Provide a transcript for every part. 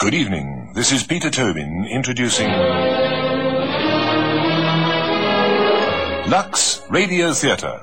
Good evening. This is Peter Tobin introducing Lux Radio Theatre.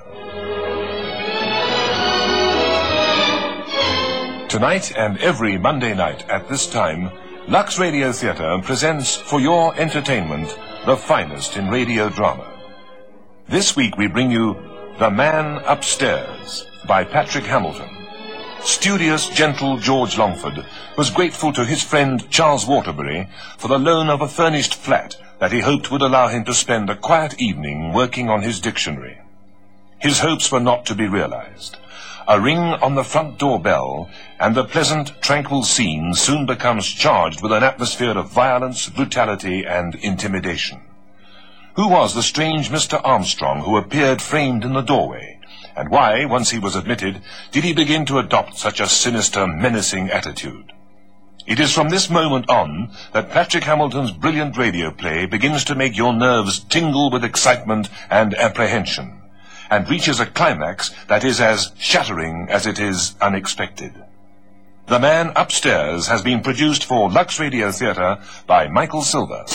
Tonight and every Monday night at this time, Lux Radio Theatre presents for your entertainment the finest in radio drama. This week we bring you The Man Upstairs by Patrick Hamilton. Studious, gentle George Longford was grateful to his friend Charles Waterbury for the loan of a furnished flat that he hoped would allow him to spend a quiet evening working on his dictionary. His hopes were not to be realized. A ring on the front door bell, and the pleasant, tranquil scene soon becomes charged with an atmosphere of violence, brutality, and intimidation. Who was the strange Mr. Armstrong who appeared framed in the doorway? And why, once he was admitted, did he begin to adopt such a sinister, menacing attitude? It is from this moment on that Patrick Hamilton's brilliant radio play begins to make your nerves tingle with excitement and apprehension, and reaches a climax that is as shattering as it is unexpected. The Man Upstairs has been produced for Lux Radio Theatre by Michael Silver.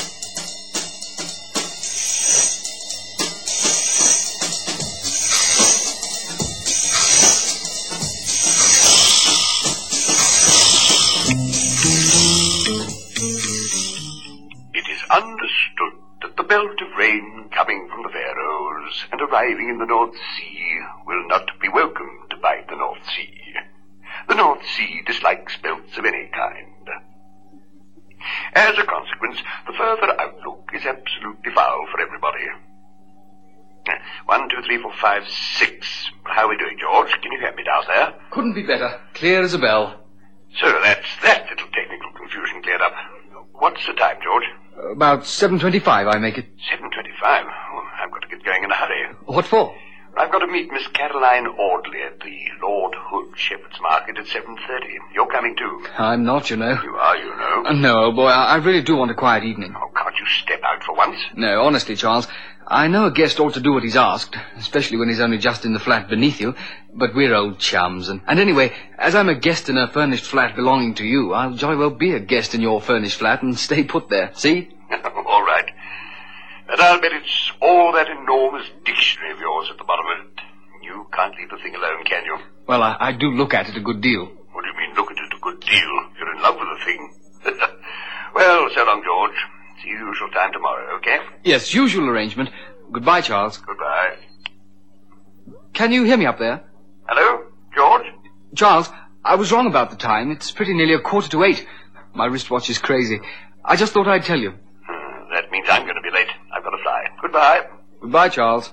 Understood that the belt of rain coming from the Faroes and arriving in the North Sea will not be welcomed by the North Sea. The North Sea dislikes belts of any kind. As a consequence, the further outlook is absolutely foul for everybody. 1, 2, 3, 4, 5, 6. How are we doing, George? Can you hear me down there? Couldn't be better. Clear as a bell. So that's that little technical confusion cleared up. What's the time, George? About 7:25, I make it. 7:25? Oh, I've got to get going in a hurry. What for? I've got to meet Miss Caroline Audley at the Lord Hood Shepherd's Market at 7:30. You're coming too. I'm not, you know. You are, you know. No, old boy, I really do want a quiet evening. Oh, can't you step out for once? No, honestly, Charles, I know a guest ought to do what he's asked, especially when he's only just in the flat beneath you, but we're old chums, and anyway, as I'm a guest in a furnished flat belonging to you, I'll jolly well be a guest in your furnished flat and stay put there, see? All right. But I'll bet it's all that enormous dictionary of yours at the bottom of it. You can't leave the thing alone, can you? Well, I do look at it a good deal. What do you mean, look at it a good deal? You're in love with the thing. Well, so long, George. See you usual time tomorrow, okay? Yes, usual arrangement. Goodbye, Charles. Goodbye. Can you hear me up there? Hello, George? Charles, I was wrong about the time. It's pretty nearly 7:45. My wristwatch is crazy. I just thought I'd tell you. That means I'm going to be late. I've got to fly. Goodbye. Goodbye, Charles.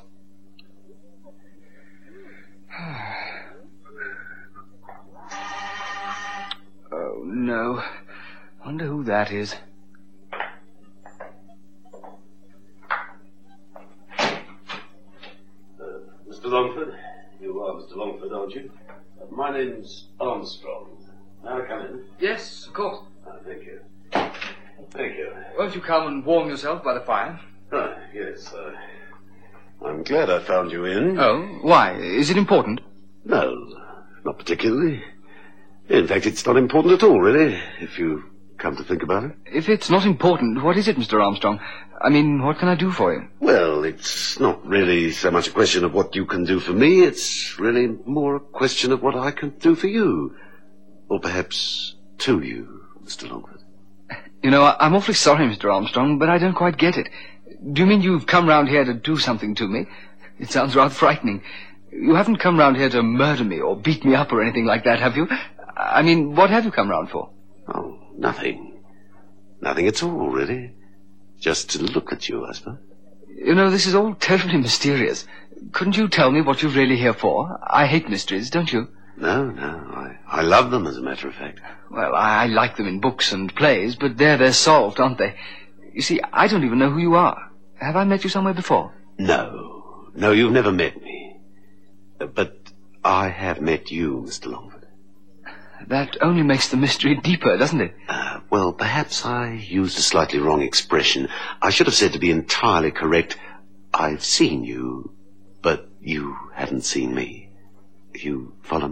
Oh, no. Wonder who that is. Mr. Longford? You are Mr. Longford, aren't you? My name's Armstrong. May I come in? Yes, of course. Thank you. Thank you. Won't you come and warm yourself by the fire? Yes. I'm glad I found you in. Oh, why? Is it important? No, not particularly. In fact, it's not important at all, really, if you come to think about it. If it's not important, what is it, Mr. Armstrong? I mean, what can I do for you? Well, it's not really so much a question of what you can do for me. It's really more a question of what I can do for you. Or perhaps to you, Mr. Longford. You know, I'm awfully sorry, Mr. Armstrong, but I don't quite get it. Do you mean you've come round here to do something to me? It sounds rather frightening. You haven't come round here to murder me or beat me up or anything like that, have you? I mean, what have you come round for? Oh, nothing. Nothing at all, really. Just to look at you, I suppose. You know, this is all terribly mysterious. Couldn't you tell me what you're really here for? I hate mysteries, don't you? No. I love them, as a matter of fact. Well, I like them in books and plays, but they're solved, aren't they? You see, I don't even know who you are. Have I met you somewhere before? No, you've never met me. But I have met you, Mr. Longford. That only makes the mystery deeper, doesn't it? Well, perhaps I used a slightly wrong expression. I should have said, to be entirely correct, I've seen you, but you haven't seen me. You follow me?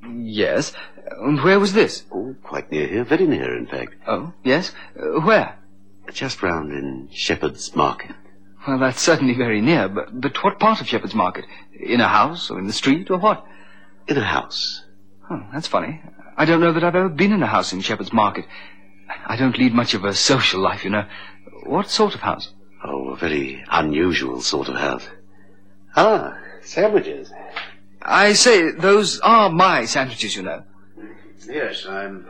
Yes. And where was this? Oh, quite near here. Very near, in fact. Oh, yes? Where? Just round in Shepherd's Market. Well, that's certainly very near, but what part of Shepherd's Market? In a house, or in the street, or what? In a house. Oh, that's funny. I don't know that I've ever been in a house in Shepherd's Market. I don't lead much of a social life, you know. What sort of house? Oh, a very unusual sort of house. Ah, sandwiches. I say, those are my sandwiches, you know. Yes, I'm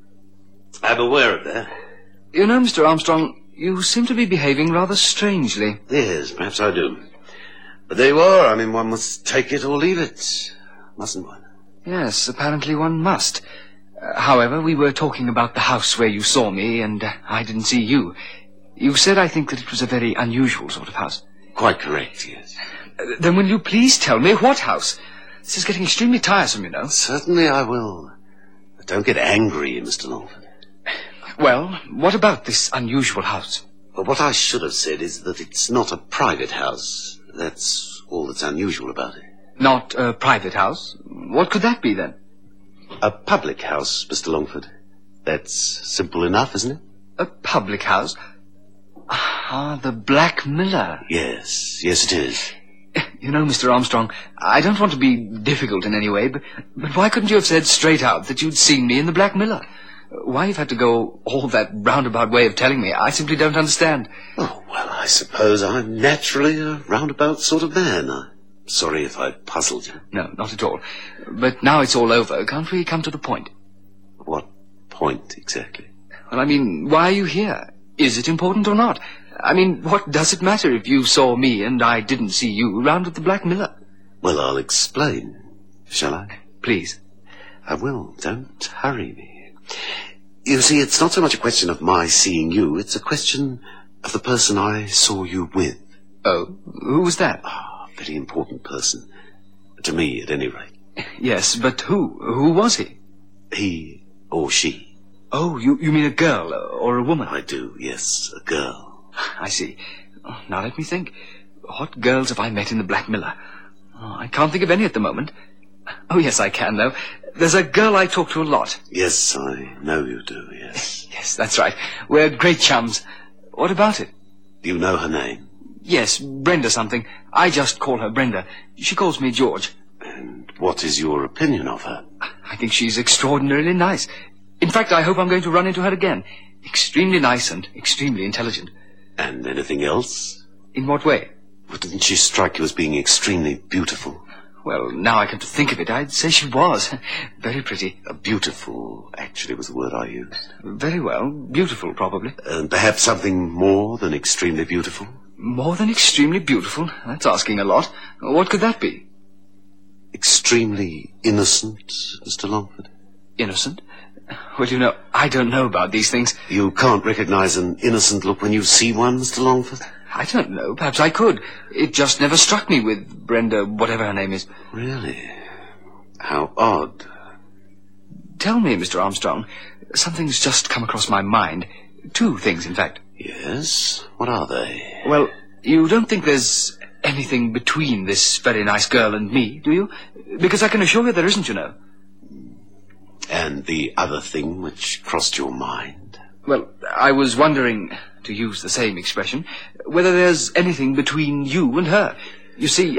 aware of that. You know, Mr. Armstrong, you seem to be behaving rather strangely. Yes, perhaps I do. But there you are. I mean, one must take it or leave it, mustn't one? Yes, apparently one must. However, we were talking about the house where you saw me, and I didn't see you. You said, I think, that it was a very unusual sort of house. Quite correct, yes. Then will you please tell me what house? This is getting extremely tiresome, you know. Certainly I will. But don't get angry, Mr. Longford. Well, what about this unusual house? Well, what I should have said is that it's not a private house. That's all that's unusual about it. Not a private house? What could that be, then? A public house, Mr. Longford. That's simple enough, isn't it? A public house? Ah, the Black Miller. Yes, it is. You know, Mr. Armstrong, I don't want to be difficult in any way, but why couldn't you have said straight out that you'd seen me in the Black Miller? Why you've had to go all that roundabout way of telling me, I simply don't understand. Oh, well, I suppose I'm naturally a roundabout sort of man. I'm sorry if I puzzled you. No, not at all. But now it's all over, can't we come to the point? What point, exactly? Well, I mean, why are you here? Is it important or not? I mean, what does it matter if you saw me and I didn't see you round at the Black Miller? Well, I'll explain. Shall I? Please. I will. Don't hurry me. You see, it's not so much a question of my seeing you, it's a question of the person I saw you with. Oh, who was that? Ah, a very important person. To me, at any rate. Yes, but who? Who was he? He or she. Oh, you mean a girl or a woman? I do, yes, a girl. I see. Oh, now let me think. What girls have I met in the Black Miller? Oh, I can't think of any at the moment. Oh, yes, I can, though. There's a girl I talk to a lot. Yes, I know you do, yes. Yes, that's right. We're great chums. What about it? You know her name? Yes, Brenda something. I just call her Brenda. She calls me George. And what is your opinion of her? I think she's extraordinarily nice. In fact, I hope I'm going to run into her again. Extremely nice and extremely intelligent. And anything else? In what way? Well, didn't she strike you as being extremely beautiful? Well, now I come to think of it, I'd say she was. Very pretty. Beautiful, actually, was the word I used. Very well. Beautiful, probably. And perhaps something more than extremely beautiful? More than extremely beautiful? That's asking a lot. What could that be? Extremely innocent, Mr. Longford. Innocent? Well, you know, I don't know about these things. You can't recognize an innocent look when you see one, Mr. Longford? I don't know. Perhaps I could. It just never struck me with Brenda, whatever her name is. Really? How odd. Tell me, Mr. Armstrong, something's just come across my mind. Two things, in fact. Yes? What are they? Well, you don't think there's anything between this very nice girl and me, do you? Because I can assure you there isn't, you know. And the other thing which crossed your mind? Well, I was wondering, to use the same expression, whether there's anything between you and her. You see...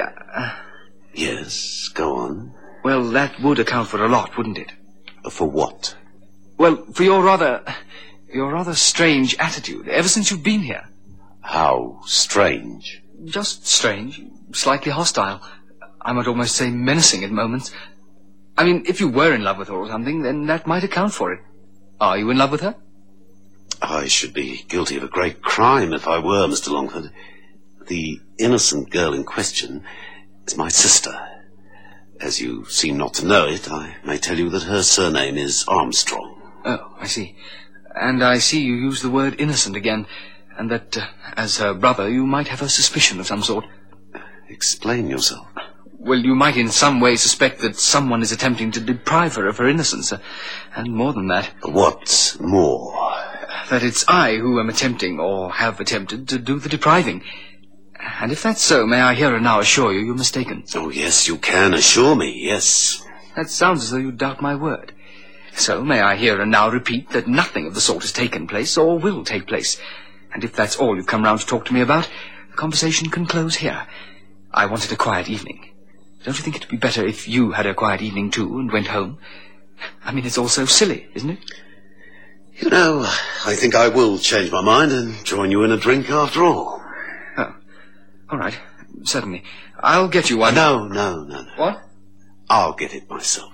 Yes, go on. Well, that would account for a lot, wouldn't it? For what? Well, for your rather strange attitude, ever since you've been here. How strange? Just strange, slightly hostile. I might almost say menacing at moments. I mean, if you were in love with her or something, then that might account for it. Are you in love with her? I should be guilty of a great crime if I were, Mr. Longford. The innocent girl in question is my sister. As you seem not to know it, I may tell you that her surname is Armstrong. Oh, I see. And I see you use the word innocent again, and that, as her brother, you might have a suspicion of some sort. Explain yourself. Well, you might in some way suspect that someone is attempting to deprive her of her innocence, and more than that. What more? That it's I who am attempting, or have attempted, to do the depriving. And if that's so, may I here and now assure you you're mistaken. Oh, yes, you can assure me, yes. That sounds as though you doubt my word. So may I here and now repeat that nothing of the sort has taken place or will take place. And if that's all you've come round to talk to me about, the conversation can close here. I wanted a quiet evening. Don't you think it'd be better if you had a quiet evening too and went home? I mean, it's all so silly, isn't it? You know, I think I will change my mind and join you in a drink after all. Oh, all right, certainly. I'll get you one. No. What? I'll get it myself.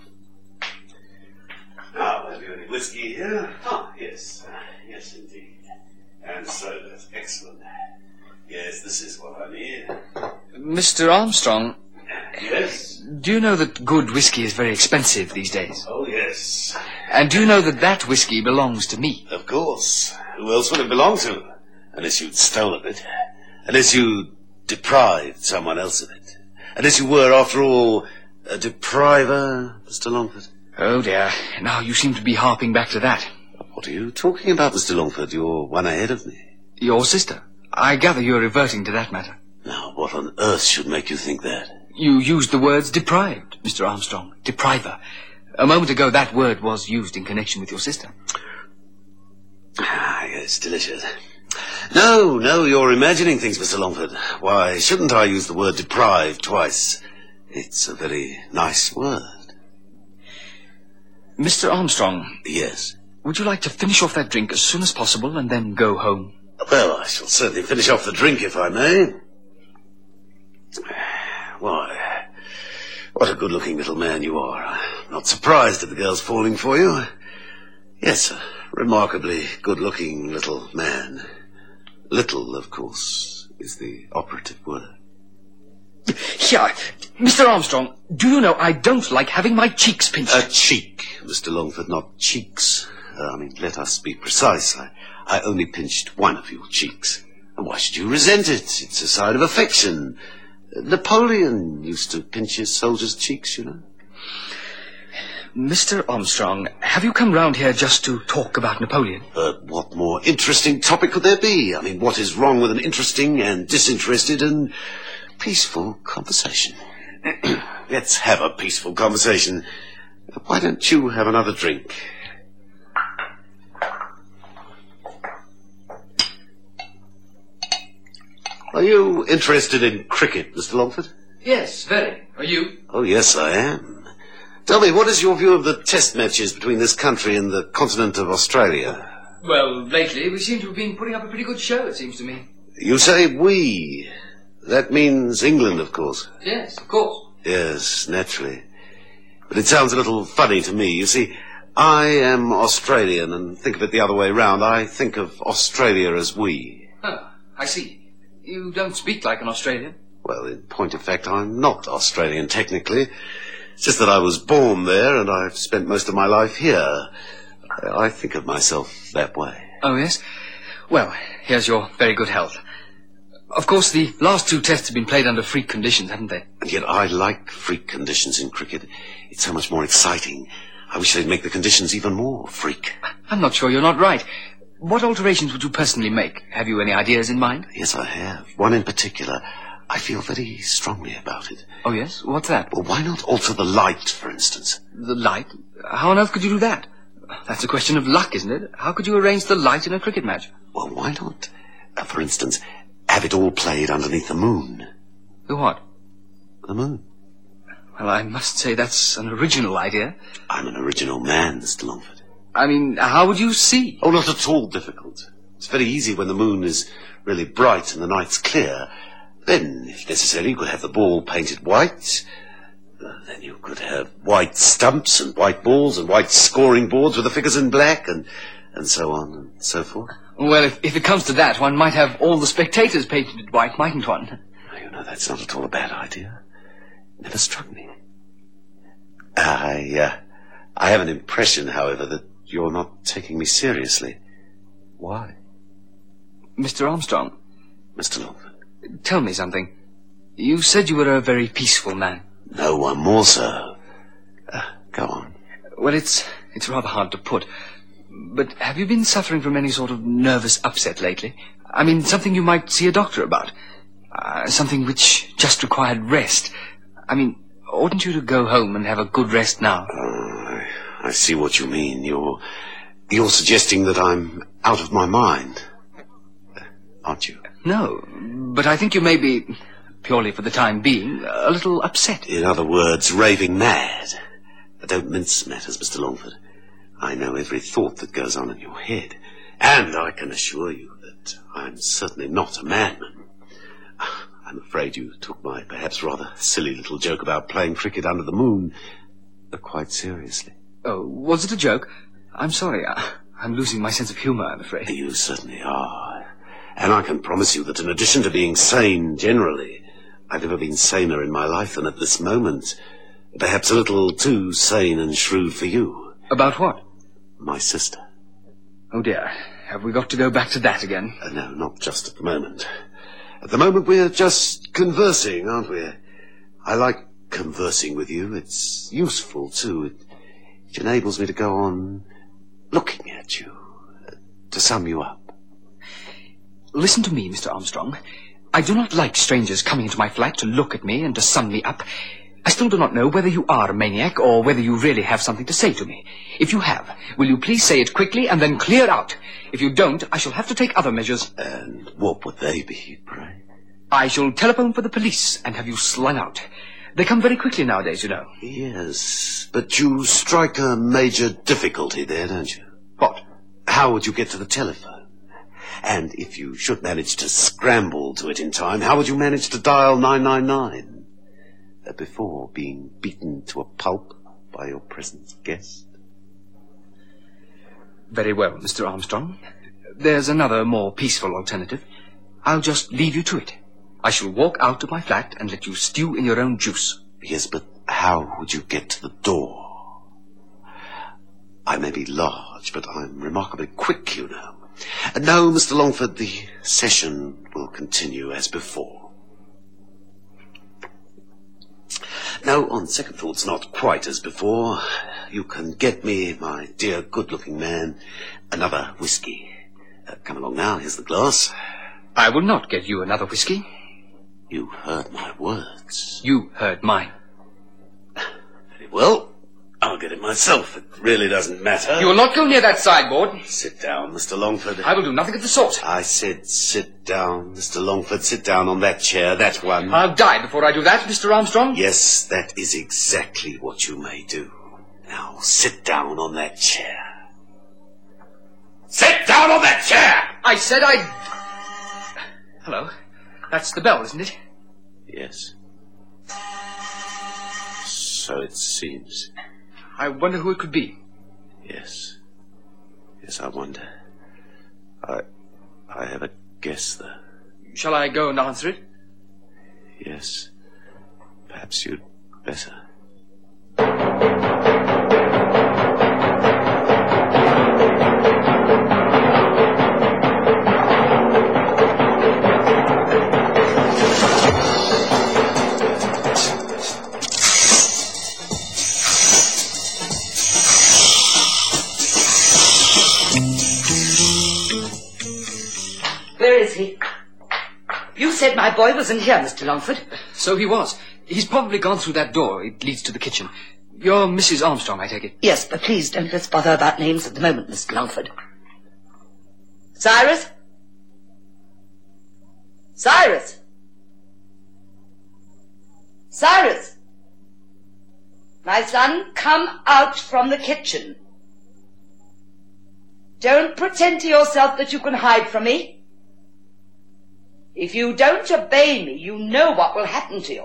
Now, have you any whiskey here? Ah, yes. Yes, indeed. And soda's excellent. Yes, this is what I need. Mr. Armstrong. Yes? Do you know that good whiskey is very expensive these days? Oh, yes. And do you know that that whiskey belongs to me? Of course. Who else would it belong to? Unless you'd stolen it. Unless you deprived someone else of it. Unless you were, after all, a depriver, Mr. Longford. Oh, dear. Now you seem to be harping back to that. What are you talking about, Mr. Longford? You're one ahead of me. Your sister. I gather you're reverting to that matter. Now, what on earth should make you think that? You used the words deprived, Mr. Armstrong. Depriver. A moment ago, that word was used in connection with your sister. Ah, yes, delicious. No, you're imagining things, Mr. Longford. Why shouldn't I use the word deprived twice? It's a very nice word. Mr. Armstrong. Yes? Would you like to finish off that drink as soon as possible and then go home? Well, I shall certainly finish off the drink, if I may. Why, what a good-looking little man you are. I'm not surprised at the girls falling for you. Yes, a remarkably good-looking little man. Little, of course, is the operative word. Yeah, Mr. Armstrong, do you know I don't like having my cheeks pinched? A cheek, Mr. Longford, not cheeks. Let us be precise. I only pinched one of your cheeks. And why should you resent it? It's a sign of affection. Napoleon used to pinch his soldiers' cheeks, you know. Mr. Armstrong, have you come round here just to talk about Napoleon? What more interesting topic could there be? I mean, what is wrong with an interesting and disinterested and peaceful conversation? Let's have a peaceful conversation. Why don't you have another drink? Are you interested in cricket, Mr. Longford? Yes, very. Are you? Oh, yes, I am. Tell me, what is your view of the test matches between this country and the continent of Australia? Well, lately we seem to have been putting up a pretty good show, it seems to me. You say we. That means England, of course. Yes, of course. Yes, naturally. But it sounds a little funny to me. You see, I am Australian and think of it the other way round. I think of Australia as we. Oh, I see. You don't speak like an Australian. Well, in point of fact, I'm not Australian, technically. It's just that I was born there and I've spent most of my life here. I think of myself that way. Oh, yes? Well, here's your very good health. Of course, the last two tests have been played under freak conditions, haven't they? And yet I like freak conditions in cricket. It's so much more exciting. I wish they'd make the conditions even more freak. I'm not sure you're not right. What alterations would you personally make? Have you any ideas in mind? Yes, I have. One in particular. I feel very strongly about it. Oh, yes? What's that? Well, why not alter the light, for instance? The light? How on earth could you do that? That's a question of luck, isn't it? How could you arrange the light in a cricket match? Well, why not, for instance, have it all played underneath the moon? The what? The moon. Well, I must say that's an original idea. I'm an original man, Mr. Longford. I mean, how would you see? Oh, not at all difficult. It's very easy when the moon is really bright and the night's clear. Then, if necessary, you could have the ball painted white. Then you could have white stumps and white balls and white scoring boards with the figures in black and so on and so forth. Well, if it comes to that, one might have all the spectators painted white, mightn't one? You know, that's not at all a bad idea. It never struck me. I have an impression, however, that you're not taking me seriously. Why? Mr. Armstrong. Mr. Longford. Tell me something. You said you were a very peaceful man. No one more so. Go on. Well, it's rather hard to put. But have you been suffering from any sort of nervous upset lately? I mean, something you might see a doctor about. Something which just required rest. I mean, Oughtn't you to go home and have a good rest now? I see what you mean. You're suggesting that I'm out of my mind, aren't you? No, but I think you may be, purely for the time being, a little upset. In other words, raving mad. Don't mince matters, Mr. Longford. I know every thought that goes on in your head, and I can assure you that I'm certainly not a madman. I'm afraid you took my perhaps rather silly little joke about playing cricket under the moon quite seriously. Oh, was it a joke? I'm sorry. I'm losing my sense of humour, I'm afraid. You certainly are. And I can promise you that in addition to being sane generally, I've never been saner in my life than at this moment. Perhaps a little too sane and shrewd for you. About what? My sister. Oh dear. Have we got to go back to that again? No, not just at the moment. At the moment we're just conversing, aren't we? I like conversing with you. It's useful, too. It enables me to go on looking at you, to sum you up. Listen to me, Mr. Armstrong. I do not like strangers coming into my flat to look at me and to sum me up. I still do not know whether you are a maniac or whether you really have something to say to me. If you have, will you please say it quickly and then clear out? If you don't, I shall have to take other measures. And what would they be, pray? I shall telephone for the police and have you slung out. They come very quickly nowadays, you know. Yes, but you strike a major difficulty there, don't you? What? How would you get to the telephone? And if you should manage to scramble to it in time, how would you manage to dial 999 before being beaten to a pulp by your present guest? Very well, Mr. Armstrong. There's another, more peaceful alternative. I'll just leave you to it. I shall walk out of my flat and let you stew in your own juice. Yes, but how would you get to the door? I may be large, but I'm remarkably quick, you know. And now, Mr. Longford, the session will continue as before. No, on second thoughts, not quite as before. You can get me, my dear good-looking man, another whiskey. Come along now, here's the glass. I will not get you another whiskey. You heard my words. You heard mine. Very well. I'll get it myself. It really doesn't matter. You will not go near that sideboard. Sit down, Mr. Longford. I will do nothing of the sort. I said sit down, Mr. Longford. Sit down on that chair, that one. I'll die before I do that, Mr. Armstrong. Yes, that is exactly what you may do. Now, sit down on that chair. Sit down on that chair! I said I'd... Hello. That's the bell, isn't it? Yes. So it seems. I wonder who it could be. Yes. Yes, I wonder. I have a guess, though. Shall I go and answer it? Yes. Perhaps you'd better. Where is he? You said my boy wasn't here, Mr. Longford. So he was. He's probably gone through that door. It leads to the kitchen. You're Mrs. Armstrong, I take it. Yes, but please don't let's bother about names at the moment, Mr. Longford. Cyrus? Cyrus? Cyrus? My son, come out from the kitchen. Don't pretend to yourself that you can hide from me. If you don't obey me, you know what will happen to you.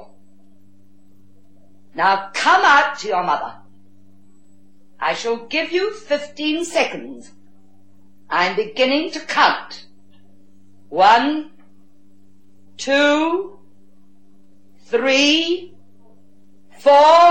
Now come out to your mother. I shall give you 15 seconds. I'm beginning to count. 1, 2, 3, 4.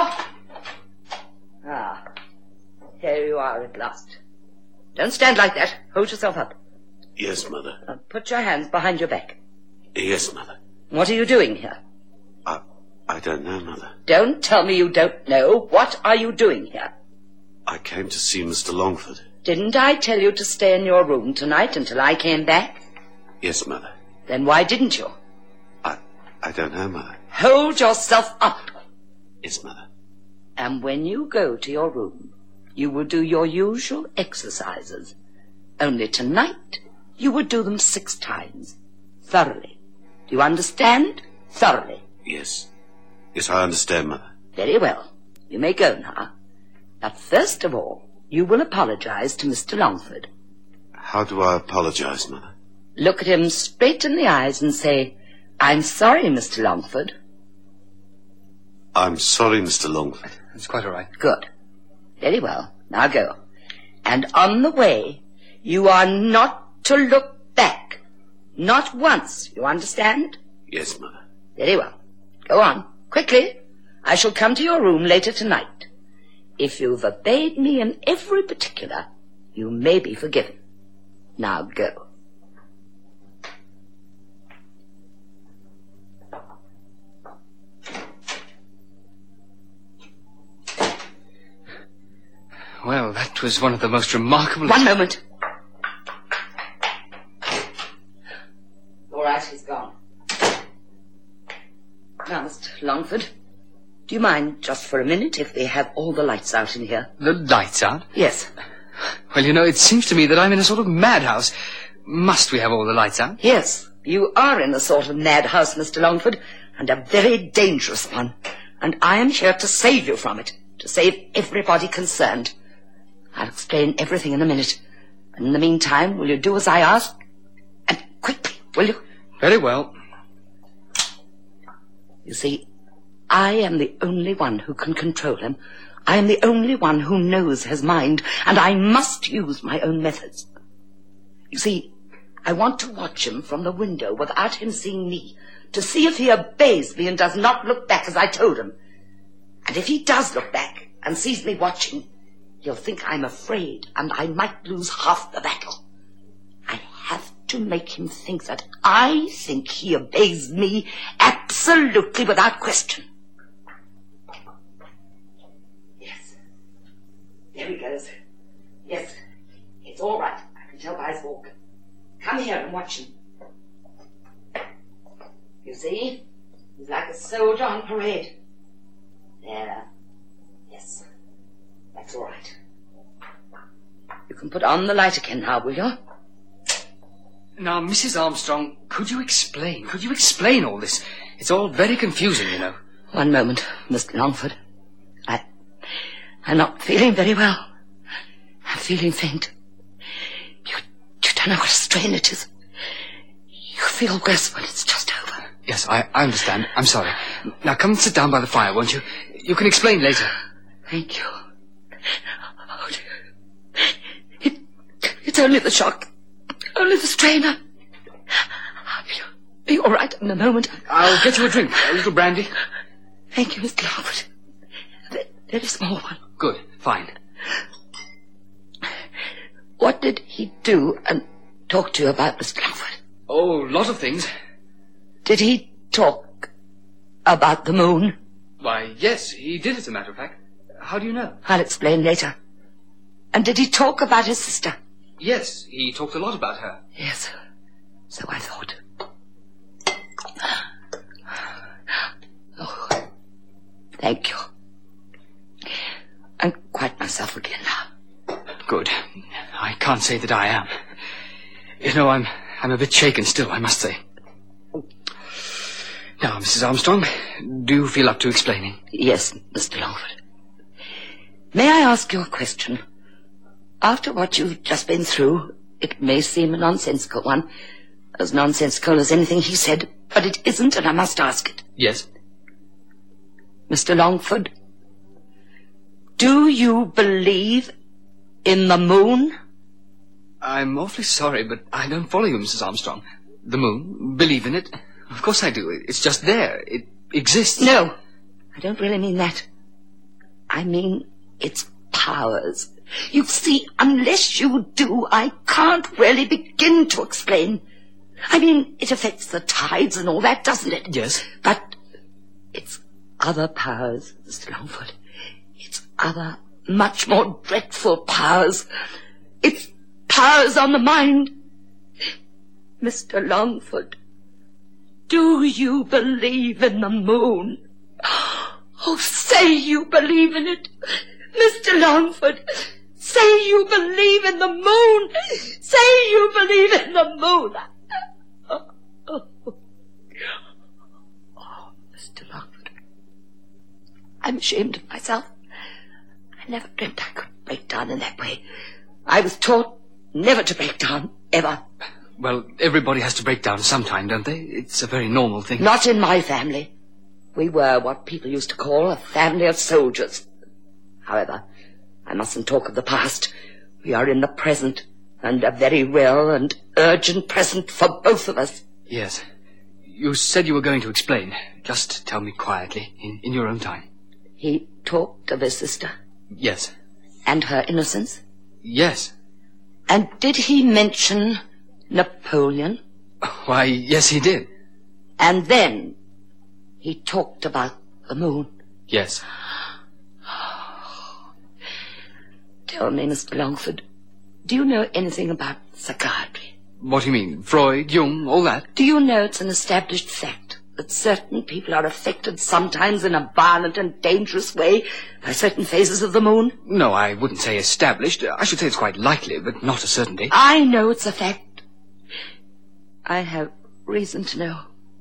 Ah, here you are at last. Don't stand like that. Hold yourself up. Yes, Mother. Now put your hands behind your back. Yes, Mother. What are you doing here? I don't know, Mother. Don't tell me you don't know. What are you doing here? I came to see Mr. Longford. Didn't I tell you to stay in your room tonight until I came back? Yes, Mother. Then why didn't you? I don't know, Mother. Hold yourself up. Yes, Mother. And when you go to your room, you will do your usual exercises. Only tonight, you will do them 6 times. Thoroughly. Do you understand? Thoroughly. Yes. Yes, I understand, Mother. Very well. You may go now. But first of all, you will apologize to Mr. Longford. How do I apologize, Mother? Look at him straight in the eyes and say, "I'm sorry, Mr. Longford." I'm sorry, Mr. Longford. That's quite all right. Good. Very well. Now go. And on the way, you are not to look back. Not once. You understand? Yes, Mother. Very well. Go on. Quickly. I shall come to your room later tonight. If you've obeyed me in every particular, you may be forgiven. Now go. Well, that was one of the most remarkable... One moment. All right, he's gone. Now, Mr. Longford, do you mind just for a minute if we have all the lights out in here? The lights out? Yes. Well, you know, it seems to me that I'm in a sort of madhouse. Must we have all the lights out? Yes, you are in a sort of madhouse, Mr. Longford, and a very dangerous one. And I am here to save you from it, to save everybody concerned. I'll explain everything in a minute. And in the meantime, will you do as I ask? And quickly, will you? Very well. You see, I am the only one who can control him. I am the only one who knows his mind, and I must use my own methods. You see, I want to watch him from the window without him seeing me, to see if he obeys me and does not look back as I told him. And if he does look back and sees me watching, he'll think I'm afraid, and I might lose half the battle. I have to make him think that I think he obeys me absolutely without question. Yes. There he goes. Yes, it's all right. I can tell by his walk. Come here and watch him. You see? He's like a soldier on parade. There. Yes. That's all right. You can put on the light again now, will you? Now, Mrs. Armstrong, could you explain all this? It's all very confusing, you know. One moment, Mr. Longford. I'm not feeling very well. I'm feeling faint. You don't know what a strain it is. You feel worse when it's just over. Yes, I understand. I'm sorry. Now, come and sit down by the fire, won't you? You can explain later. Thank you. Oh, dear. It's only the shock. Only the strain. I'll be all right in a moment. I'll get you a drink. A little brandy. Thank you, Mr. Longford. Very small one. Good. Fine. What did he do and talk to you about, Mr. Longford? Oh, a lot of things. Did he talk about the moon? Why, yes, he did, as a matter of fact. How do you know? I'll explain later. And did he talk about his sister? Yes, he talked a lot about her. Yes, so I thought. Oh, thank you. I'm quite myself again now. Good. I can't say that I am. You know, I'm a bit shaken still, I must say. Now, Mrs. Armstrong, do you feel up to explaining? Yes, Mr. Longford. May I ask you a question? After what you've just been through, it may seem a nonsensical one, as nonsensical as anything he said, but it isn't, and I must ask it. Yes? Mr. Longford, do you believe in the moon? I'm awfully sorry, but I don't follow you, Mrs. Armstrong. The moon? Believe in it? Of course I do. It's just there. It exists. No, I don't really mean that. I mean its powers. You see, unless you do, I can't really begin to explain. I mean, it affects the tides and all that, doesn't it? Yes. But it's other powers, Mr. Longford. It's other, much more dreadful powers. It's powers on the mind. Mr. Longford, do you believe in the moon? Oh, say you believe in it, Mr. Longford. Say you believe in the moon. Say you believe in the moon. Oh, Mr. Longford, I'm ashamed of myself. I never dreamt I could break down in that way. I was taught never to break down, ever. Well, everybody has to break down sometime, don't they? It's a very normal thing. Not in my family. We were what people used to call a family of soldiers. However, I mustn't talk of the past. We are in the present, and a very real and urgent present for both of us. Yes. You said you were going to explain. Just tell me quietly, in your own time. He talked of his sister? Yes. And her innocence? Yes. And did he mention Napoleon? Why, yes, he did. And then he talked about the moon? Yes. Tell me, Mr. Longford, do you know anything about psychiatry? What do you mean? Freud, Jung, all that? Do you know it's an established fact that certain people are affected sometimes in a violent and dangerous way by certain phases of the moon? No, I wouldn't say established. I should say it's quite likely, but not a certainty. I know it's a fact. I have reason to know.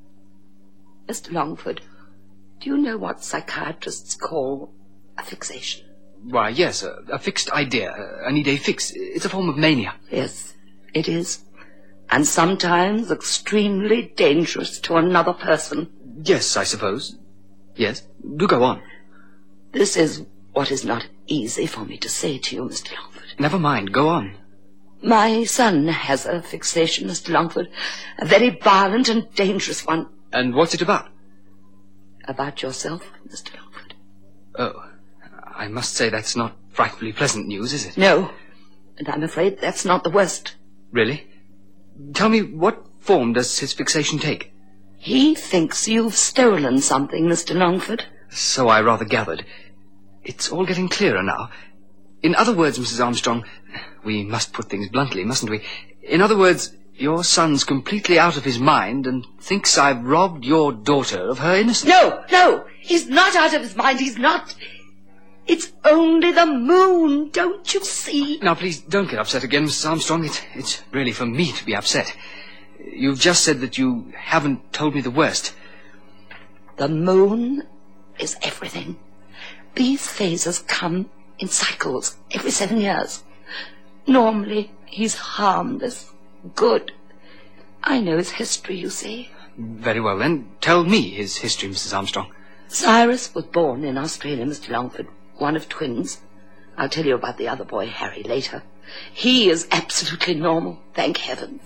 Mr. Longford, do you know what psychiatrists call a fixation? Why, yes, a fixed idea, an idée fixe. It's a form of mania. Yes, it is. And sometimes extremely dangerous to another person. Yes, I suppose. Yes. Do go on. This is what is not easy for me to say to you, Mr. Longford. Never mind. Go on. My son has a fixation, Mr. Longford. A very violent and dangerous one. And what's it about? About yourself, Mr. Longford. Oh, I must say that's not frightfully pleasant news, is it? No, and I'm afraid that's not the worst. Really? Tell me, what form does his fixation take? He thinks you've stolen something, Mr. Longford. So I rather gathered. It's all getting clearer now. In other words, Mrs. Armstrong, we must put things bluntly, mustn't we? In other words, your son's completely out of his mind and thinks I've robbed your daughter of her innocence. No, he's not out of his mind, he's not. It's only the moon, don't you see? Now, please, don't get upset again, Mrs. Armstrong. It's really for me to be upset. You've just said that you haven't told me the worst. The moon is everything. These phases come in cycles every 7 years. Normally, he's harmless, good. I know his history, you see. Very well, then. Tell me his history, Mrs. Armstrong. Cyrus was born in Australia, Mr. Longford, one of twins. I'll tell you about the other boy, Harry, later. He is absolutely normal, thank heavens.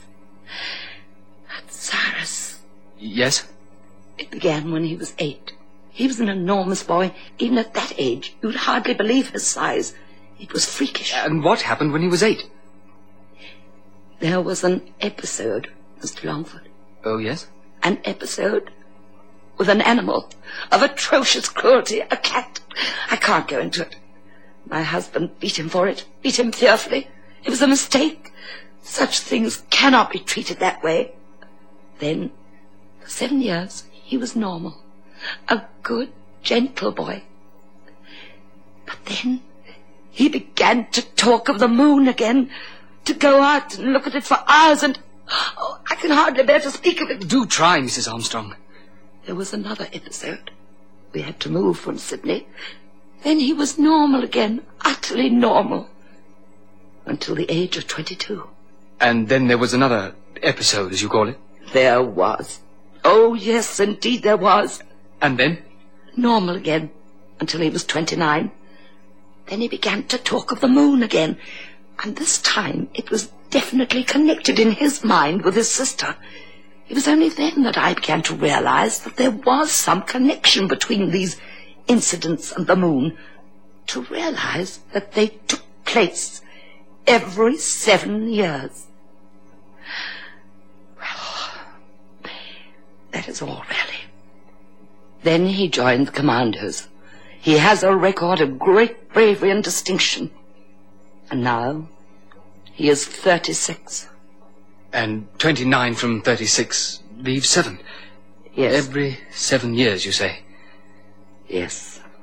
But Cyrus... Yes? It began when he was 8. He was an enormous boy. Even at that age, you'd hardly believe his size. It was freakish. And what happened when he was 8? There was an episode, Mr. Longford. Oh, yes? An episode with an animal of atrocious cruelty, a cat. I can't go into it. My husband beat him for it, beat him fearfully. It was a mistake. Such things cannot be treated that way. Then, for 7 years, he was normal. A good, gentle boy. But then he began to talk of the moon again, to go out and look at it for hours, and I can hardly bear to speak of it. Do try, Mrs. Armstrong. There was another episode. We had to move from Sydney. Then he was normal again, utterly normal, until the age of 22. And then there was another episode, as you call it? There was. Oh, yes, indeed there was. And then? Normal again, until he was 29. Then he began to talk of the moon again, and this time it was definitely connected in his mind with his sister. It was only then that I began to realize that there was some connection between these incidents and the moon, to realize that they took place every 7 years. Well, that is all, really. Then he joined the commandos. He has a record of great bravery and distinction. And now he is 36. And 29 from 36 leaves 7. Yes. Every 7 years, you say? Yes.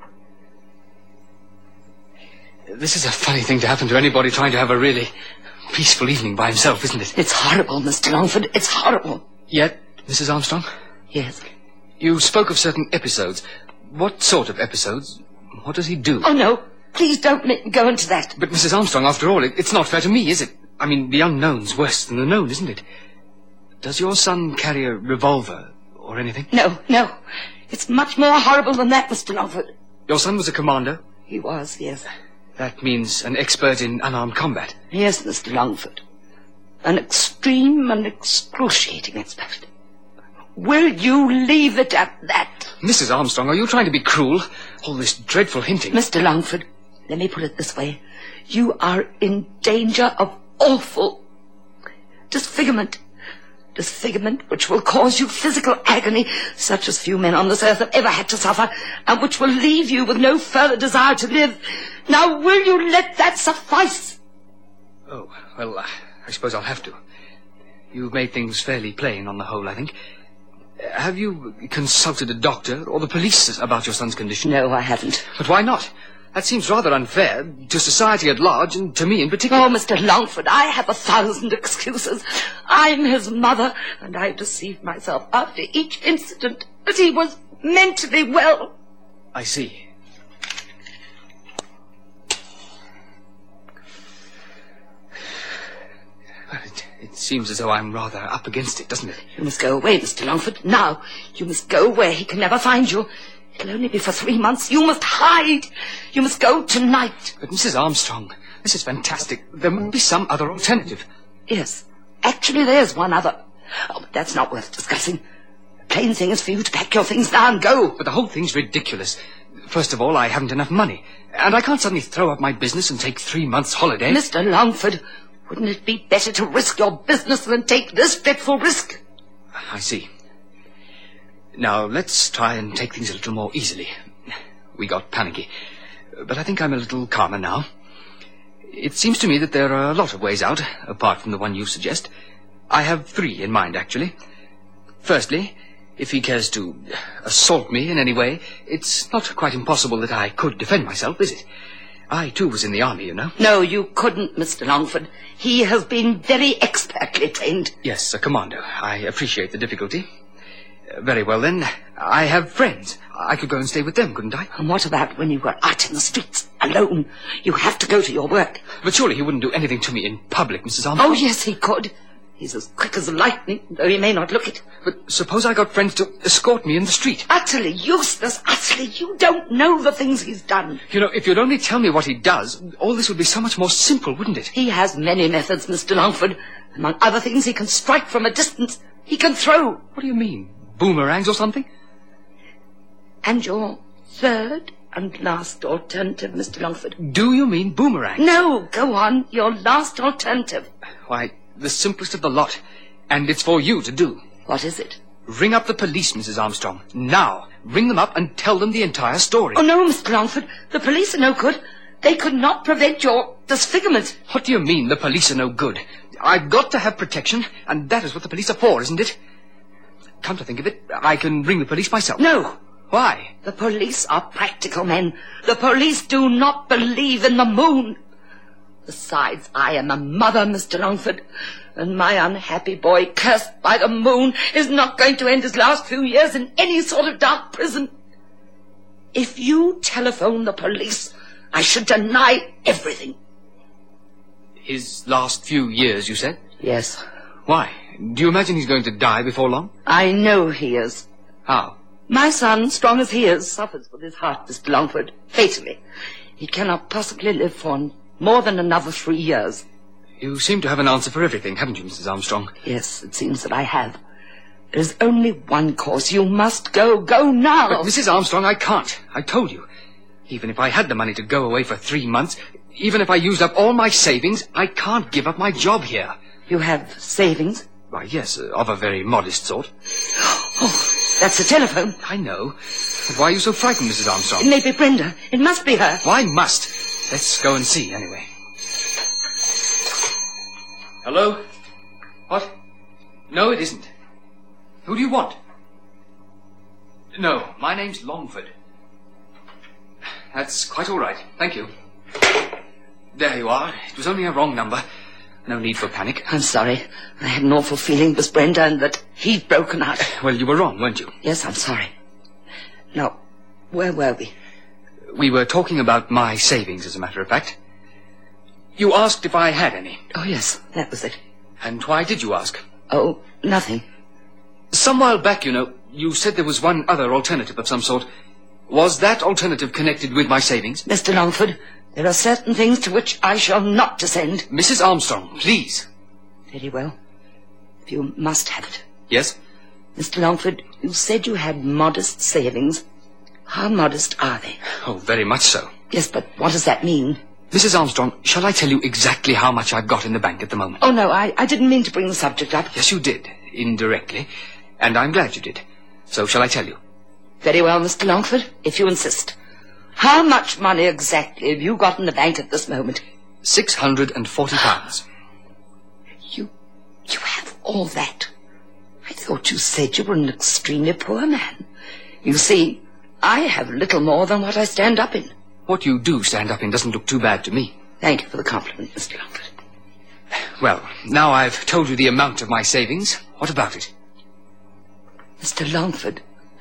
This is a funny thing to happen to anybody trying to have a really peaceful evening by himself, isn't it? It's horrible, Mr. Longford. It's horrible. Yet, Mrs. Armstrong? Yes. You spoke of certain episodes. What sort of episodes? What does he do? Oh, no. Please don't make me go into that. But, Mrs. Armstrong, after all, it's not fair to me, is it? I mean, the unknown's worse than the known, isn't it? Does your son carry a revolver or anything? No. It's much more horrible than that, Mr. Longford. Your son was a commando? He was, yes. That means an expert in unarmed combat. Yes, Mr. Longford. An extreme and excruciating expert. Will you leave it at that? Mrs. Armstrong, are you trying to be cruel? All this dreadful hinting. Mr. Longford, let me put it this way. You are in danger of awful disfigurement. Disfigurement which will cause you physical agony, such as few men on this earth have ever had to suffer, and which will leave you with no further desire to live. Now, will you let that suffice? Oh, well, I suppose I'll have to. You've made things fairly plain on the whole, I think. Have you consulted a doctor or the police about your son's condition? No, I haven't. But why not? That seems rather unfair to society at large and to me in particular. Oh, Mr. Longford, I have 1,000 excuses. I'm his mother, and I deceived myself after each incident that he was mentally well. I see. Well, it seems as though I'm rather up against it, doesn't it? You must go away, Mr. Longford. Now, you must go where he can never find you. It'll only be for 3 months. You must hide. You must go tonight. But, Mrs. Armstrong, this is fantastic. There must be some other alternative. Yes. Actually, there's one other. Oh, but that's not worth discussing. The plain thing is for you to pack your things now and go. But the whole thing's ridiculous. First of all, I haven't enough money. And I can't suddenly throw up my business and take 3 months' holiday. Mr. Longford, wouldn't it be better to risk your business than take this dreadful risk? I see. Now, let's try and take things a little more easily. We got panicky. But I think I'm a little calmer now. It seems to me that there are a lot of ways out, apart from the one you suggest. I have 3 in mind, actually. Firstly, if he cares to assault me in any way, it's not quite impossible that I could defend myself, is it? I, too, was in the army, you know. No, you couldn't, Mr. Longford. He has been very expertly trained. Yes, a commando. I appreciate the difficulty. Very well, then. I have friends. I could go and stay with them, couldn't I? And what about when you were out in the streets, alone? You have to go to your work. But surely he wouldn't do anything to me in public, Mrs. Armstrong. Oh, yes, he could. He's as quick as lightning, though he may not look it. But suppose I got friends to escort me in the street. Utterly useless, utterly. You don't know the things he's done. You know, if you'd only tell me what he does, all this would be so much more simple, wouldn't it? He has many methods, Mr. Longford. Among other things, he can strike from a distance. He can throw. What do you mean? Boomerangs or something? And your third and last alternative, Mr. Longford? Do you mean boomerangs? No, go on. Your last alternative. Why, the simplest of the lot. And it's for you to do. What is it? Ring up the police, Mrs. Armstrong. Now. Ring them up and tell them the entire story. Oh, no, Mr. Longford. The police are no good. They could not prevent your disfigurement. What do you mean, the police are no good? I've got to have protection, and that is what the police are for, isn't it? Come to think of it, I can ring the police myself. No. Why? The police are practical men. The police do not believe in the moon. Besides, I am a mother, Mr. Longford, and my unhappy boy, cursed by the moon, is not going to end his last few years in any sort of dark prison. If you telephone the police, I should deny everything. His last few years, you said? Yes. Why? Do you imagine he's going to die before long? I know he is. How? My son, strong as he is, suffers with his heart, Mr. Longford, fatally. He cannot possibly live for more than another 3 years. You seem to have an answer for everything, haven't you, Mrs. Armstrong? Yes, it seems that I have. There's only one course. You must go. Go now. But, Mrs. Armstrong, I can't. I told you. Even if I had the money to go away for 3 months, even if I used up all my savings, I can't give up my job here. You have savings? Why, yes, of a very modest sort. Oh, that's the telephone. I know. But why are you so frightened, Mrs. Armstrong? It may be Brenda. It must be her. Why must? Let's go and see, anyway. Hello? What? No, it isn't. Who do you want? No, my name's Longford. That's quite all right. Thank you. There you are. It was only a wrong number. No need for panic. I'm sorry. I had an awful feeling it was Brenda and that he'd broken out. Well, you were wrong, weren't you? Yes, I'm sorry. Now, where were we? We were talking about my savings, as a matter of fact. You asked if I had any. Oh, yes, that was it. And why did you ask? Oh, nothing. Some while back, you know, you said there was one other alternative of some sort. Was that alternative connected with my savings? Mr. Longford, there are certain things to which I shall not descend. Mrs. Armstrong, please. Very well. If you must have it. Yes? Mr. Longford, you said you had modest savings. How modest are they? Oh, very much so. Yes, but what does that mean? Mrs. Armstrong, shall I tell you exactly how much I've got in the bank at the moment? Oh, no, I didn't mean to bring the subject up. Yes, you did, indirectly. And I'm glad you did. So shall I tell you? Very well, Mr. Longford, if you insist. How much money exactly have you got in the bank at this moment? £640. You have all that? I thought you said you were an extremely poor man. You see, I have little more than what I stand up in. What you do stand up in doesn't look too bad to me. Thank you for the compliment, Mr. Longford. Well, now I've told you the amount of my savings. What about it? Mr. Longford,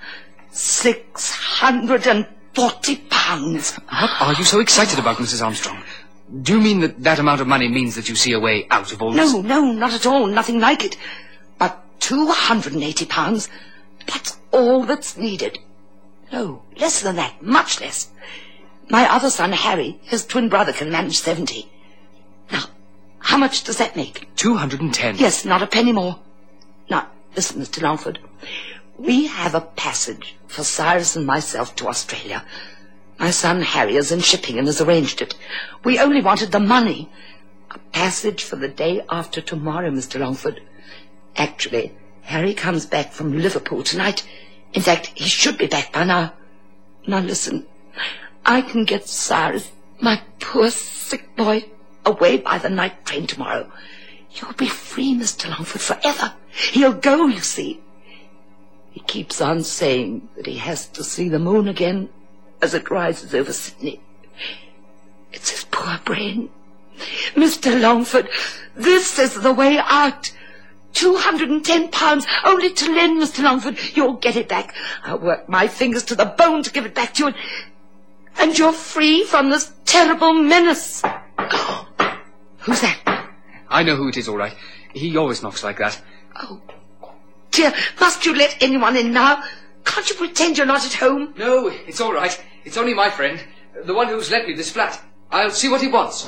£640. What are you so excited about, Mrs. Armstrong? Do you mean that amount of money means that you see a way out of all this? No, not at all. Nothing like it. But £280, that's all that's needed. No, less than that, much less. My other son, Harry, his twin brother, can manage 70. Now, how much does that make? 210. Yes, not a penny more. Now, listen, Mr. Longford. We have a passage for Cyrus and myself to Australia. My son Harry is in shipping and has arranged it. We only wanted the money. A passage for the day after tomorrow, Mr. Longford. Actually, Harry comes back from Liverpool tonight. In fact, he should be back by now. Now listen, I can get Cyrus, my poor sick boy, away by the night train tomorrow. You'll be free, Mr. Longford, forever. He'll go, you see. He keeps on saying that he has to see the moon again as it rises over Sydney. It's his poor brain. Mr. Longford, this is the way out. £210 only to lend, Mr. Longford. You'll get it back. I'll work my fingers to the bone to give it back to you. And you're free from this terrible menace. Oh, who's that? I know who it is, all right. He always knocks like that. Oh, dear, must you let anyone in now? Can't you pretend you're not at home? No, it's all right. It's only my friend, the one who's lent me this flat. I'll see what he wants.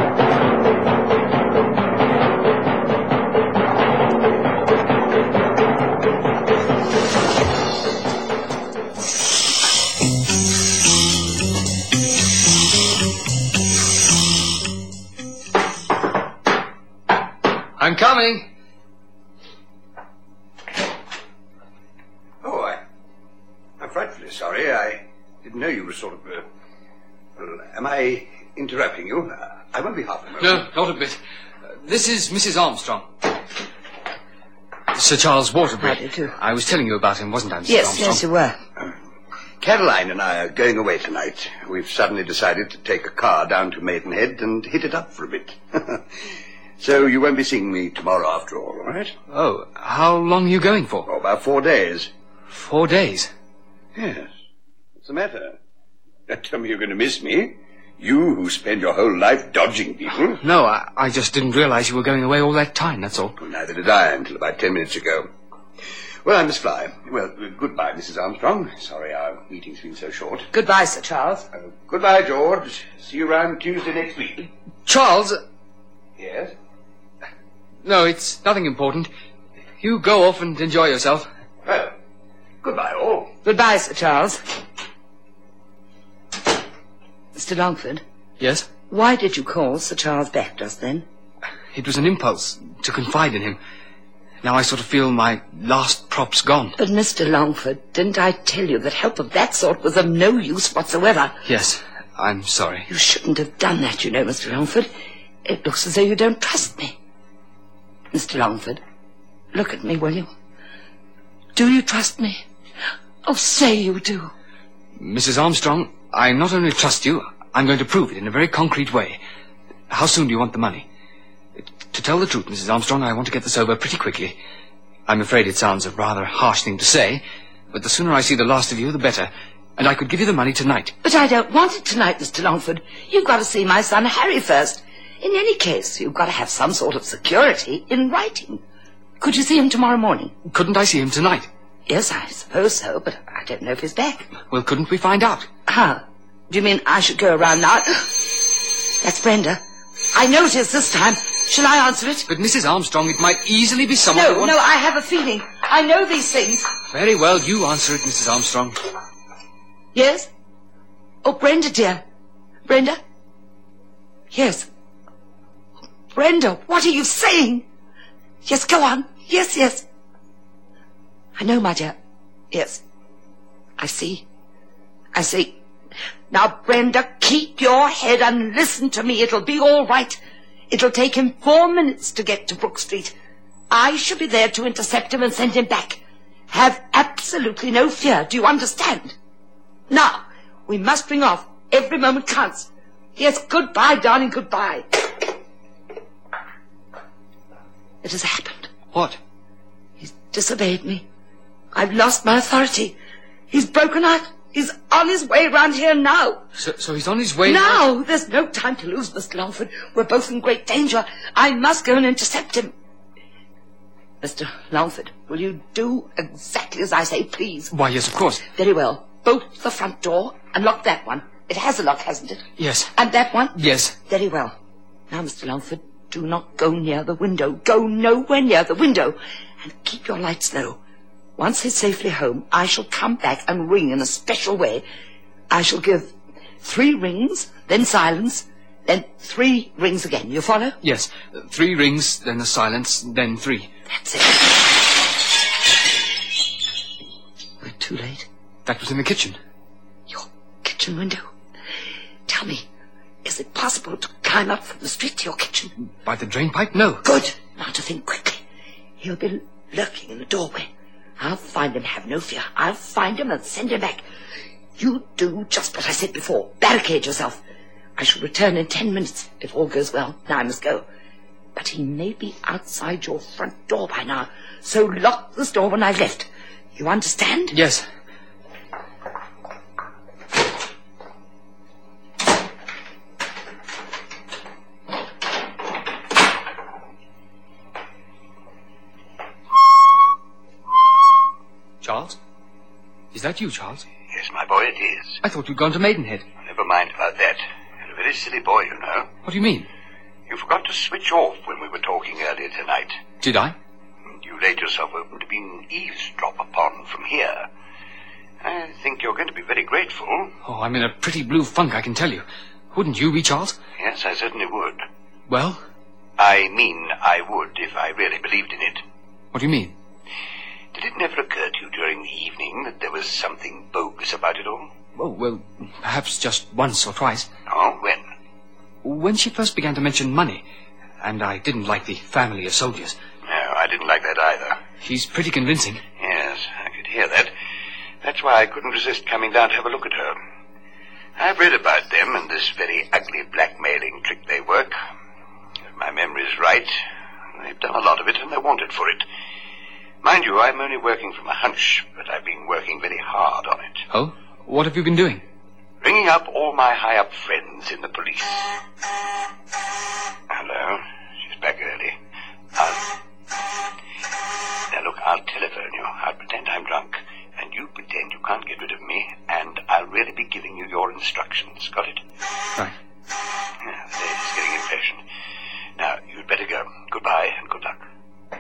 I'm coming. Oh, I'm frightfully sorry. I didn't know you were sort of... well, am I interrupting you? I won't be half a moment. No, not a bit. This is Mrs. Armstrong. Sir Charles Waterbury. How do you do? I was telling you about him, wasn't I, Mrs. Yes, Armstrong? yes, you were. Caroline and I are going away tonight. We've suddenly decided to take a car down to Maidenhead and hit it up for a bit. So you won't be seeing me tomorrow after all right? Oh, how long are you going for? Oh, about 4 days. 4 days? Yes. What's the matter? Don't tell me you're going to miss me. You who spend your whole life dodging people. No, I just didn't realize you were going away all that time, that's all. Well, neither did I until about 10 minutes ago. Well, I must fly. Well, goodbye, Mrs. Armstrong. Sorry our meeting's been so short. Goodbye, Sir Charles. Goodbye, George. See you around Tuesday next week. Charles! Yes? No, it's nothing important. You go off and enjoy yourself. Well, goodbye, all. Goodbye, Sir Charles. Mr. Longford, Yes? why did you call Sir Charles back just then? It was an impulse to confide in him. Now I sort of feel my last prop's gone. But, Mr. Longford, didn't I tell you that help of that sort was of no use whatsoever? Yes, I'm sorry. You shouldn't have done that, you know, Mr. Longford. It looks as though you don't trust me. Mr. Longford, look at me, will you? Do you trust me? Oh, say you do. Mrs. Armstrong, I not only trust you, I'm going to prove it in a very concrete way. How soon do you want the money? To tell the truth, Mrs. Armstrong, I want to get this over pretty quickly. I'm afraid it sounds a rather harsh thing to say, but the sooner I see the last of you, the better. And I could give you the money tonight. But I don't want it tonight, Mr. Longford. You've got to see my son Harry first. In any case, you've got to have some sort of security in writing. Could you see him tomorrow morning? Couldn't I see him tonight? Yes, I suppose so, but I don't know if he's back. Well, couldn't we find out? Huh? Do you mean I should go around now? That's Brenda. I know it is this time. Shall I answer it? But Mrs. Armstrong, it might easily be someone who No, I have a feeling. I know these things. Very well, you answer it, Mrs. Armstrong. Yes? Oh, Brenda, dear. Brenda? Yes. Brenda, what are you saying? Yes, go on. Yes. I know, my dear. Yes. I see. Now, Brenda, keep your head and listen to me. It'll be all right. It'll take him 4 minutes to get to Brook Street. I shall be there to intercept him and send him back. Have absolutely no fear. Do you understand? Now, we must bring off. Every moment counts. Yes, goodbye, darling, goodbye. It has happened. What? He's disobeyed me. I've lost my authority. He's broken out. He's on his way round here now. So he's on his way now? There's no time to lose, Mr. Longford. We're both in great danger. I must go and intercept him. Mr. Longford, will you do exactly as I say, please? Why, yes, of course. Very well. Bolt the front door and lock that one. It has a lock, hasn't it? Yes. And that one? Yes. Very well. Now, Mr. Longford, do not go near the window. Go nowhere near the window. And keep your lights low. Once he's safely home, I shall come back and ring in a special way. I shall give 3 rings, then silence, then 3 rings again. You follow? Yes. 3 rings, then a silence, then 3. That's it. We're too late. That was in the kitchen. Your kitchen window? Tell me, is it possible to climb up from the street to your kitchen? By the drain pipe? No. Good. Now to think quickly. He'll be lurking in the doorway. I'll find him, have no fear. I'll find him and send him back. You do just what I said before. Barricade yourself. I shall return in 10 minutes, if all goes well. Now I must go. But he may be outside your front door by now, so lock this door when I've left. You understand? Yes. Charles? Is that you, Charles? Yes, my boy, it is. I thought you'd gone to Maidenhead. Never mind about that. You're a very silly boy, you know. What do you mean? You forgot to switch off when we were talking earlier tonight. Did I? You laid yourself open to being eavesdropped upon from here. I think you're going to be very grateful. Oh, I'm in a pretty blue funk, I can tell you. Wouldn't you be, Charles? Yes, I certainly would. Well? I mean, I would if I really believed in it. What do you mean? Did it never occur to you during the evening that there was something bogus about it all? Oh, well, perhaps just once or twice. Oh, when? When she first began to mention money, and I didn't like the family of soldiers. No, I didn't like that either. She's pretty convincing. Yes, I could hear that. That's why I couldn't resist coming down to have a look at her. I've read about them and this very ugly blackmailing trick they work. If my memory's right, they've done a lot of it and they're wanted for it. Mind you, I'm only working from a hunch, but I've been working very hard on it. Oh? What have you been doing? Ringing up all my high-up friends in the police. Hello. She's back early. Now look, I'll telephone you. I'll pretend I'm drunk, and you pretend you can't get rid of me, and I'll really be giving you your instructions. Got it? Right. Yeah, the lady's getting impatient. Now, you'd better go. Goodbye, and good luck.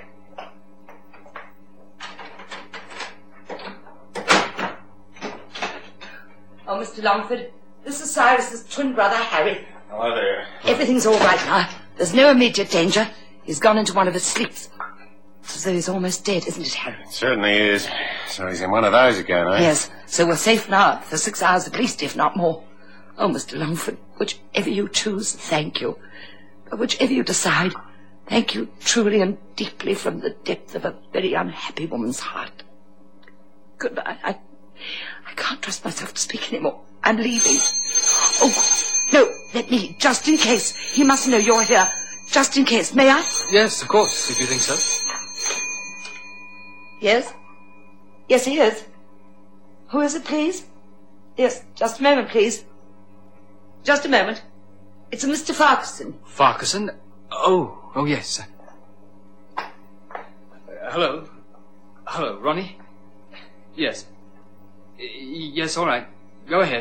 Oh, Mr. Longford, this is Cyrus's twin brother, Harry. Hello there. Everything's all right now. There's no immediate danger. He's gone into one of his sleeps. It's as though he's almost dead, isn't it, Harry? It certainly is. So he's in one of those again, eh? Yes, so we're safe now, for 6 hours at least, if not more. Oh, Mr. Longford, whichever you choose, thank you. But whichever you decide, thank you truly and deeply from the depth of a very unhappy woman's heart. Goodbye. I can't trust myself to speak anymore. I'm leaving. Oh, no, Let me, just in case. He must know you're here. Just in case. May I? Yes, of course, if you think so. Yes? Yes, he is. Who is it, please? Yes, just a moment, please. Just a moment. It's a Mr. Farquharson. Farquharson? Oh, yes. Hello? Hello, Ronnie? Yes. Yes, all right. Go ahead.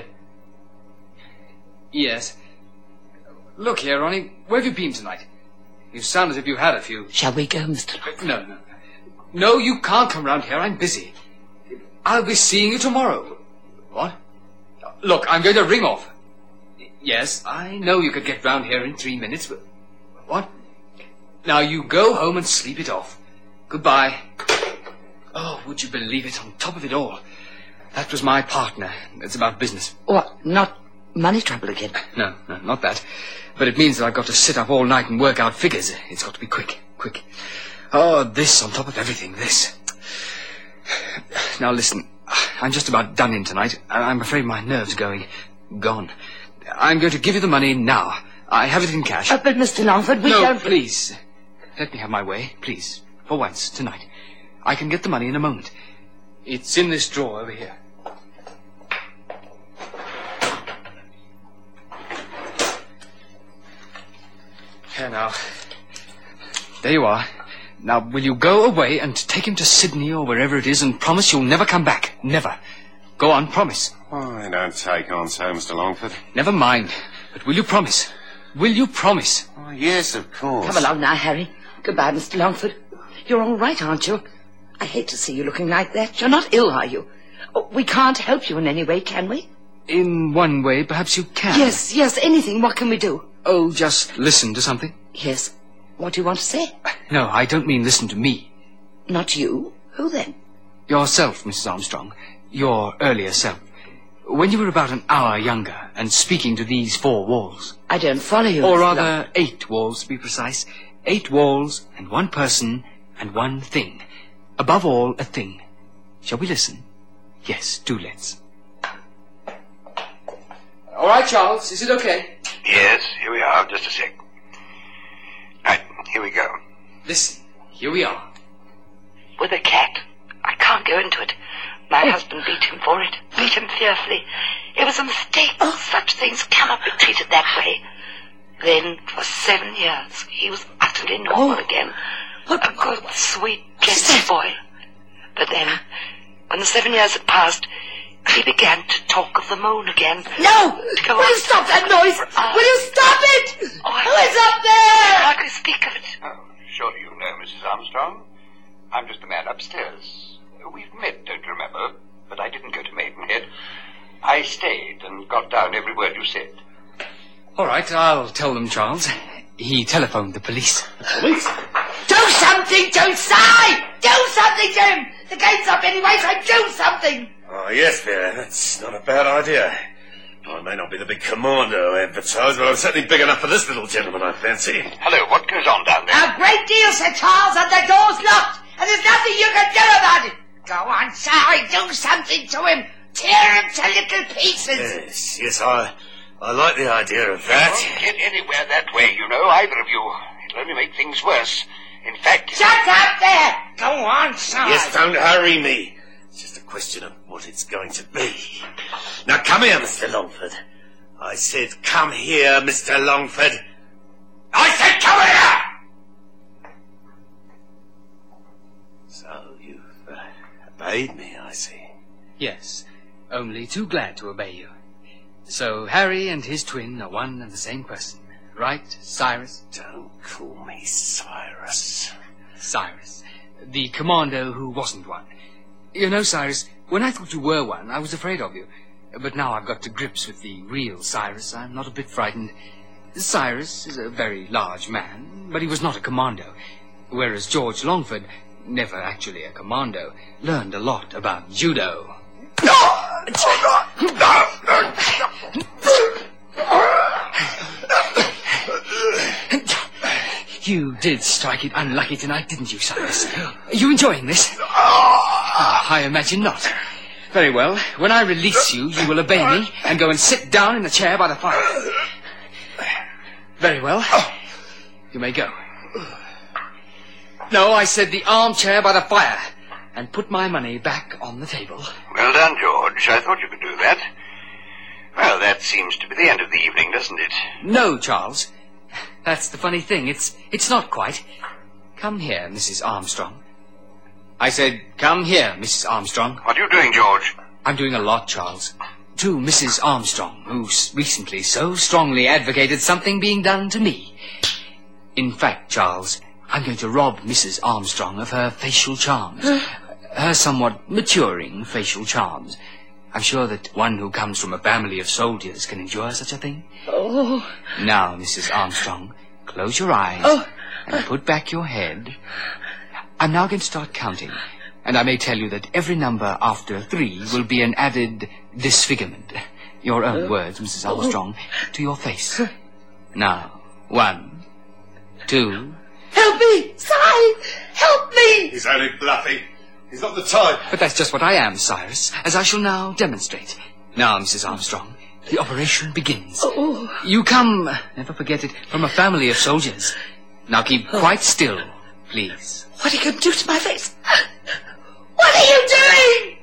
Yes. Look here, Ronnie, where have you been tonight? You sound as if you had a few. Shall we go, Mr. Longford? No. No, you can't come round here. I'm busy. I'll be seeing you tomorrow. What? Look, I'm going to ring off. Yes, I know you could get round here in 3 minutes, but... What? Now you go home and sleep it off. Goodbye. Oh, would you believe it? On top of it all, that was my partner. It's about business. What? Not money trouble again? No, not that. But it means that I've got to sit up all night and work out figures. It's got to be quick. Oh, this on top of everything, this. Now listen, I'm just about done in tonight, and I'm afraid my nerves are gone. I'm going to give you the money now. I have it in cash. But Mr. Longford, we don't... don't... No, please. Let me have my way, please. For once, tonight. I can get the money in a moment. It's in this drawer over here. Here now. There you are. Now, will you go away and take him to Sydney or wherever it is and promise you'll never come back? Never. Go on, promise. Oh, I don't take on so, Mr. Longford. Never mind. But will you promise? Will you promise? Oh, yes, of course. Come along now, Harry. Goodbye, Mr. Longford. You're all right, aren't you? I hate to see you looking like that. You're not ill, are you? Oh, we can't help you in any way, can we? In one way, perhaps you can. Yes, anything. What can we do? Oh, just listen to something. Yes. What do you want to say? No, I don't mean listen to me. Not you? Who then? Yourself, Mrs. Armstrong. Your earlier self. When you were about an hour younger and speaking to these 4 walls. I don't follow you. Or rather, 8 walls, to be precise. 8 walls and 1 person and 1 thing. Above all, a thing. Shall we listen? Yes, do let's. All right, Charles, is it okay? Yes, here we are. Just a sec. Right, here we go. Listen, here we are. With a cat. I can't go into it. My husband beat him for it. Beat him fearfully. It was a mistake. Such things cannot be treated that way. Then, for 7 years, he was utterly normal again. A good, sweet, gentle boy. But then, when the 7 years had passed, he began to talk of the moon again. No! Will you stop that noise? Will you stop it? Who is up there? How can I speak of it? Oh, surely you know, Mrs. Armstrong. I'm just the man upstairs. We've met, don't you remember? But I didn't go to Maidenhead. I stayed and got down every word you said. All right, I'll tell them, Charles. He telephoned the police. Police? Do something, Josiah! Do something, Jim! The game's up anyway, so do something! Oh, yes, Vera, that's not a bad idea. I may not be the big commando advertised, but I'm certainly big enough for this little gentleman, I fancy. Hello, what goes on down there? A great deal, Sir Charles, and the door's locked, and there's nothing you can do about it. Go on, Sally, do something to him. Tear him to little pieces. Yes, I like the idea of that. You won't get anywhere that way, you know, either of you. It'll only make things worse. In fact... Shut up there! Go on, Sally. Yes, don't hurry me. It's just a question of what it's going to be. Now, come here, Mr. Longford. I said, come here, Mr. Longford. I said, come here! So, you've obeyed me, I see. Yes, only too glad to obey you. So Harry and his twin are one and the same person. Right, Cyrus? Don't call me Cyrus. Cyrus. The commando who wasn't one. You know, Cyrus, when I thought you were one, I was afraid of you. But now I've got to grips with the real Cyrus, I'm not a bit frightened. Cyrus is a very large man, but he was not a commando. Whereas George Longford, never actually a commando, learned a lot about judo. You did strike it unlucky tonight, didn't you, Cyrus? Are you enjoying this? I imagine not. Very well. When I release you, you will obey me and go and sit down in the chair by the fire. Very well. You may go. No, I said the armchair by the fire. And put my money back on the table. Well done, George. I thought you could do that. Well, that seems to be the end of the evening, doesn't it? No, Charles. That's the funny thing. It's not quite. Come here, Mrs. Armstrong. I said, come here, Mrs. Armstrong. What are you doing, George? I'm doing a lot, Charles. To Mrs. Armstrong, who recently so strongly advocated something being done to me. In fact, Charles, I'm going to rob Mrs. Armstrong of her facial charms. Her somewhat maturing facial charms. I'm sure that one who comes from a family of soldiers can endure such a thing. Oh. Now, Mrs. Armstrong, close your eyes and put back your head. I'm now going to start counting, and I may tell you that every number after 3 will be an added disfigurement. Your own words, Mrs. Armstrong, to your face. Now, 1, 2... Help me! Si! Help me! He's only bluffing. He's not the type. But that's just what I am, Cyrus, as I shall now demonstrate. Now, Mrs. Armstrong, the operation begins. Oh. You come, never forget it, from a family of soldiers. Now keep quite still, please. What are you going to do to my face? What are you doing?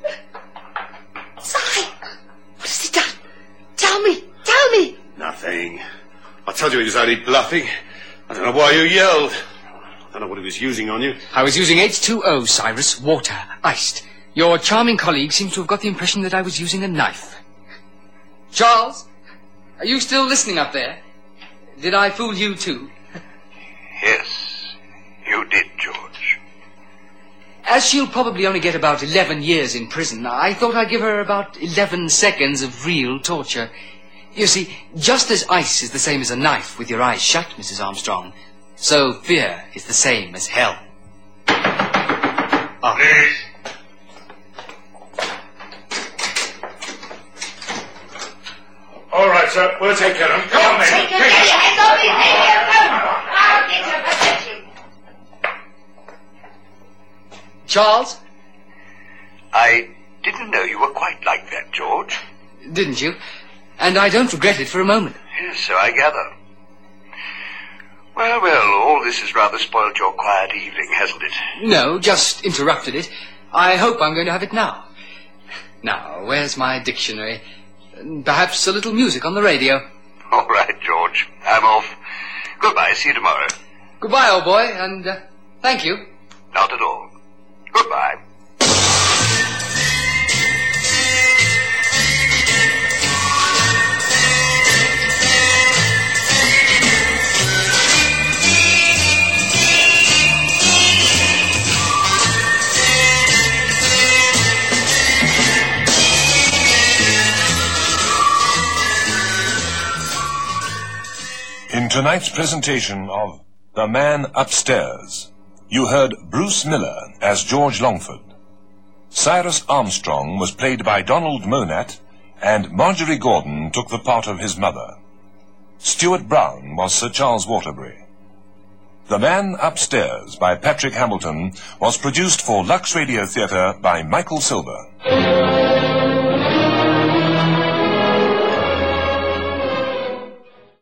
Si! What has he done? Tell me! Tell me! Nothing. I told you he was only bluffing. I don't know why you yelled. I don't know what he was using on you. I was using H2O, Cyrus, water, iced. Your charming colleague seems to have got the impression that I was using a knife. Charles, are you still listening up there? Did I fool you too? Yes, you did, George. As she'll probably only get about 11 years in prison, I thought I'd give her about 11 seconds of real torture. You see, just as ice is the same as a knife with your eyes shut, Mrs. Armstrong, so fear is the same as hell. Please. All right, sir. We'll take care of him. Come on, then. Get your hands off me! I'll get your protection! Charles? I didn't know you were quite like that, George. Didn't you? And I don't regret it for a moment. Yes, so I gather. Well, all this has rather spoiled your quiet evening, hasn't it? No, just interrupted it. I hope I'm going to have it now. Now, where's my dictionary? Perhaps a little music on the radio. All right, George. I'm off. Goodbye. See you tomorrow. Goodbye, old boy, and thank you. Not at all. Goodbye. In tonight's presentation of The Man Upstairs, you heard Bruce Miller as George Longford. Cyrus Armstrong was played by Donald Monat, and Marjorie Gordon took the part of his mother. Stuart Brown was Sir Charles Waterbury. The Man Upstairs by Patrick Hamilton was produced for Lux Radio Theatre by Michael Silver.